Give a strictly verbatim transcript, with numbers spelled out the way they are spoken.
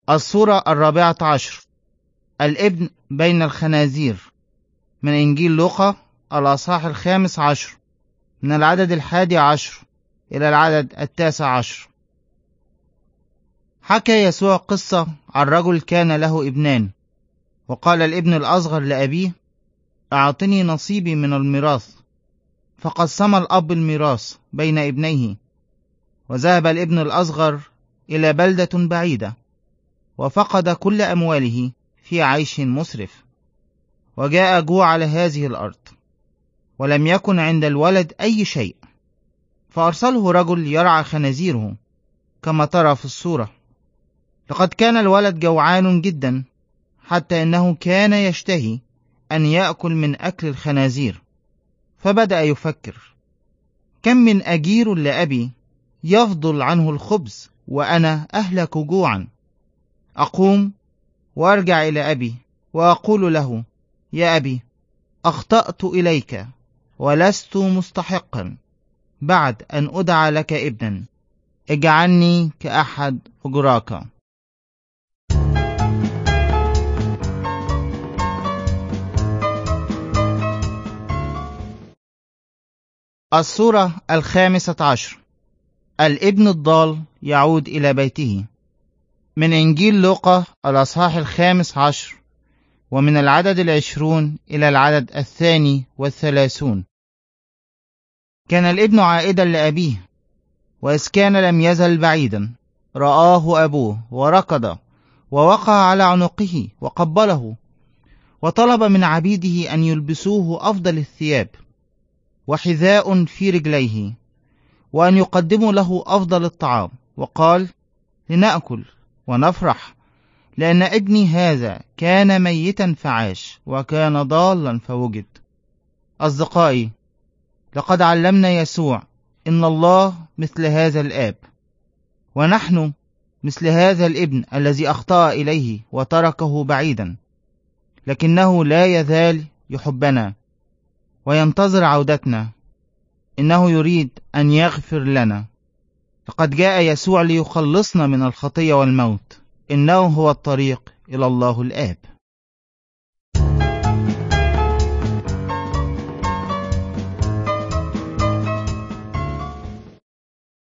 الصورة الرابعة عشر: الابن بين الخنازير، من إنجيل لوقا الأصحاح الخامس عشر، من العدد الحادي عشر إلى العدد التاسع عشر. حكى يسوع قصة عن رجل كان له ابنان، وقال الابن الأصغر لأبيه: أعطني نصيبي من الميراث. فقسم الأب الميراث بين ابنيه، وذهب الابن الأصغر إلى بلدة بعيدة، وفقد كل أمواله في عيش مسرف. وجاء جوع على هذه الأرض، ولم يكن عند الولد أي شيء، فأرسله رجل يرعى خنازيره كما ترى في الصورة. لقد كان الولد جوعان جدا، حتى إنه كان يشتهي أن يأكل من أكل الخنازير. فبدأ يفكر: كم من أجير لأبي يفضل عنه الخبز وأنا أهلك جوعا. أقوم وأرجع إلى أبي وأقول له: يا أبي، أخطأت إليك ولست مستحقا بعد أن أدعى لك ابنا، اجعلني كأحد أجراك. الصورة الخامسة عشر: الابن الضال يعود إلى بيته، من إنجيل لوقا الأصحاح الخامس عشر، ومن العدد العشرون إلى العدد الثاني والثلاثون. كان الابن عائدا لأبيه، وإذ كان لم يزل بعيدا رآه أبوه وركض ووقع على عنقه وقبله، وطلب من عبيده أن يلبسوه أفضل الثياب وحذاء في رجليه، وأن يقدموا له أفضل الطعام، وقال: لنأكل ونفرح، لأن ابني هذا كان ميتا فعاش، وكان ضالا فوجد. أصدقائي، لقد علمنا يسوع إن الله مثل هذا الآب، ونحن مثل هذا الابن الذي أخطأ إليه وتركه بعيدا، لكنه لا يزال يحبنا وينتظر عودتنا. إنه يريد أن يغفر لنا. لقد جاء يسوع ليخلصنا من الخطية والموت. إنه هو الطريق إلى الله الآب.